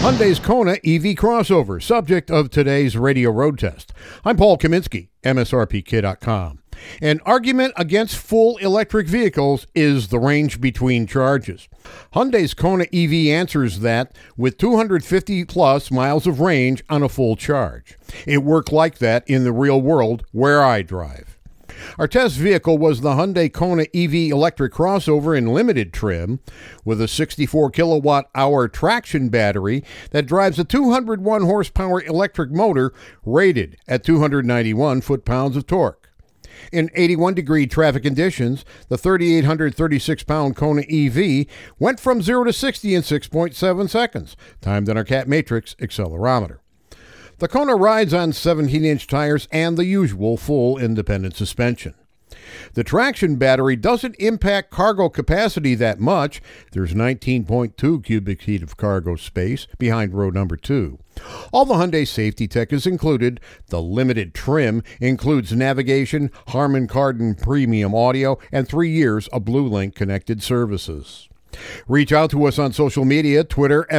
Hyundai's Kona EV crossover, subject of today's radio road test. I'm Paul Kaminsky, MSRPK.com. An argument against full electric vehicles is the range between charges. Hyundai's Kona EV answers that with 250 plus miles of range on a full charge. It worked like that in the real world where I drive. Our test vehicle was the Hyundai Kona EV electric crossover in limited trim with a 64 kilowatt-hour traction battery that drives a 201 horsepower electric motor rated at 291 foot-pounds of torque. In 81-degree traffic conditions, the 3,836-pound Kona EV went from 0 to 60 in 6.7 seconds, timed on our Cat Matrix accelerometer. The Kona rides on 17-inch tires and the usual full independent suspension. The traction battery doesn't impact cargo capacity that much. There's 19.2 cubic feet of cargo space behind row number 2. All the Hyundai safety tech is included. The limited trim includes navigation, Harman Kardon premium audio, and 3 years of BlueLink connected services. Reach out to us on social media, Twitter,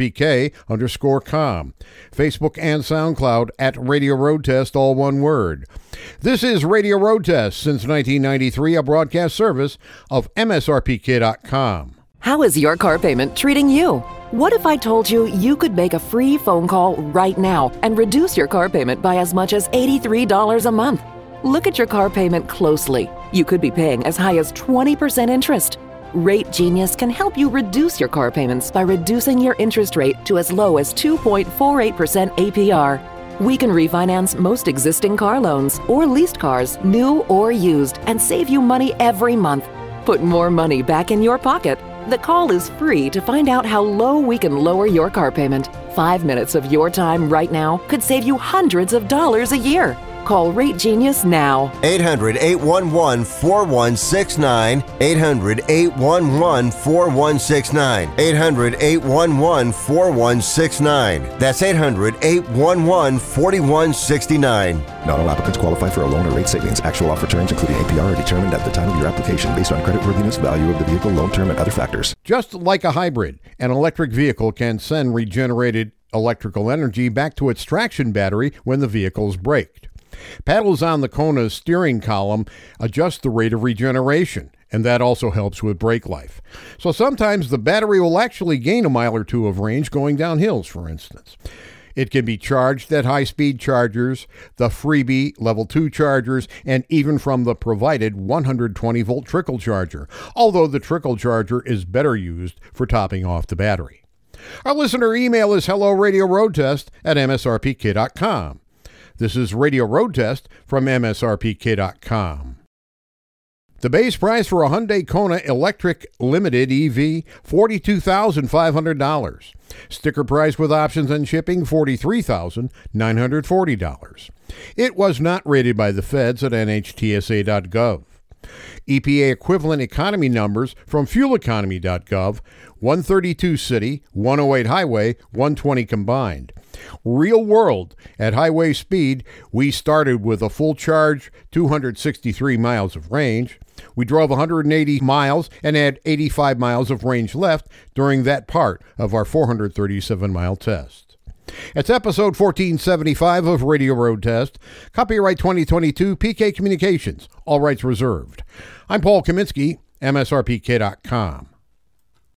MSRPK_com, Facebook and SoundCloud at Radio Road Test, all one word. This is Radio Road Test, since 1993, a broadcast service of MSRPK.com. How is your car payment treating you? What if I told you you could make a free phone call right now and reduce your car payment by as much as $83 a month? Look at your car payment closely. You could be paying as high as 20% interest. Rate Genius can help you reduce your car payments by reducing your interest rate to as low as 2.48% APR. We can refinance most existing car loans or leased cars, new or used, and save you money every month. Put more money back in your pocket. The call is free to find out how low we can lower your car payment. 5 minutes of your time right now could save you hundreds of dollars a year. Call Rate Genius now. 800-811-4169. 800-811-4169. 800-811-4169. That's 800-811-4169. Not all applicants qualify for a loan or rate savings. Actual offer terms, including APR, are determined at the time of your application based on creditworthiness, value of the vehicle, loan term, and other factors. Just like a hybrid, an electric vehicle can send regenerated electrical energy back to its traction battery when the vehicle's braked. Paddles on the Kona's steering column adjust the rate of regeneration, and that also helps with brake life. So sometimes the battery will actually gain a mile or two of range going down hills, for instance. It can be charged at high-speed chargers, the freebie Level 2 chargers, and even from the provided 120-volt trickle charger, although the trickle charger is better used for topping off the battery. Our listener email is helloradioroadtest@msrpk.com. This is Radio Road Test from MSRPK.com. The base price for a Hyundai Kona Electric Limited EV, $42,500. Sticker price with options and shipping, $43,940. It was not rated by the feds at NHTSA.gov. EPA equivalent economy numbers from fueleconomy.gov, 132 city, 108 highway, 120 combined. Real world, at highway speed, we started with a full charge, 263 miles of range. We drove 180 miles and had 85 miles of range left during that part of our 437-mile test. It's episode 1475 of Radio Road Test. Copyright 2022, PK Communications. All rights reserved. I'm Paul Kaminsky, MSRPK.com.